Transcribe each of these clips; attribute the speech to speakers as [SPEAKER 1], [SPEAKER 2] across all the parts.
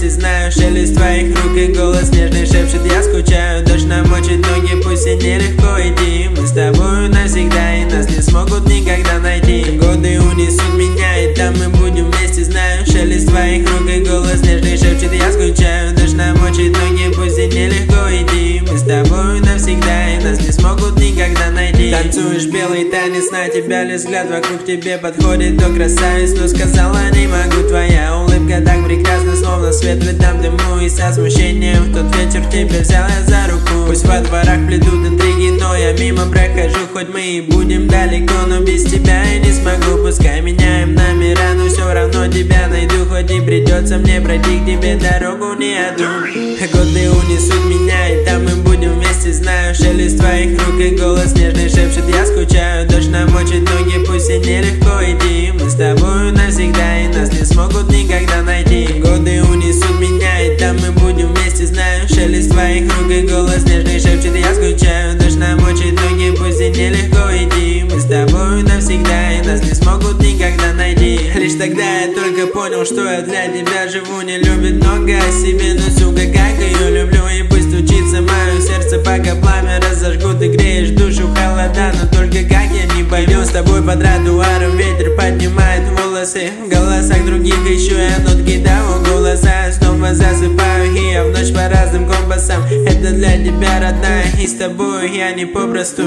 [SPEAKER 1] вместе, знаю шелест твоих рук и голос нежный шепчет: я скучаю. Дождь намочит ноги, пусть и нелегко идти. Мы с тобою навсегда, и нас не смогут никогда найти. Годы унесут меня, и там мы будем вместе, знаю шелест твоих рук и голос нежный шепчет: я скучаю. Дождь намочит ноги, пусть и нелегко идти. Мы с тобою навсегда, и нас не смогут никогда найти. Танцуешь белый танец, на тебя лишь взгляд вокруг тебе подходит до красавиц, но сказала не могу. Твоя улыбка так прекрасна, словно свет в этом дыму, и со смущением в тот вечер тебя взял я за руку. Пусть во дворах плетут интриги, но я мимо прохожу, хоть мы и будем далеко, но без тебя я не смогу. Пускай меняем номера, но все равно тебя найду, хоть и придется мне пройти к тебе дорогу не одну. Годы унесут меня, и там мы будем вместе, знаю шелест твоих рук и голос нежный шепчет: я скучаю. Дождь намочит ноги, пусть и нелегко идти. Мы с тобою навсегда, и нас не смогут никогда найти. Годы унесут меня, и там мы будем вместе, знаю шелест твоих рук и голос нежный шепчет: я скучаю. Дождь намочит ноги, пусть и нелегко идти. Мы с тобою навсегда, и нас не смогут никогда найти. Лишь тогда я только понял, что я для тебя живу. Не любит много о себе, но сука, как ее люблю. И пусть стучится мое сердце, пока пламя разожгу. Ты греешь душу холода, но только как я не пойму. С тобой под тротуаром ветер поднимает волосы. В голосах других еще я нотки того голоса. Снова засыпаю, и я в ночь по разным компасам. Это для тебя, родная, и с тобой я не попросту.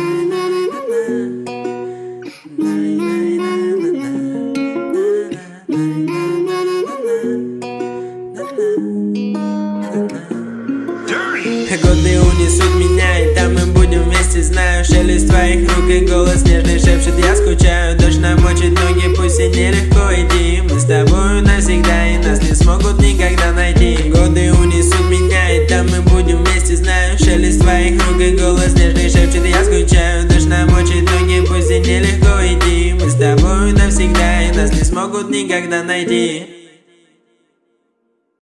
[SPEAKER 1] Годы унесут меня, и там мы будем вместе, знаю шелест твоих рук и голос нежный шепчет: я скучаю. Дождь намочит ноги, пусть и нелегко идти. Мы с тобою навсегда, и нас не смогут никогда найти. Годы унесут меня, и там мы будем вместе, знаю шелест твоих рук и голос нежный шепчет: я скучаю. Дождь намочит ноги, пусть и нелегко идти. Мы с тобою навсегда, и нас не смогут никогда найти.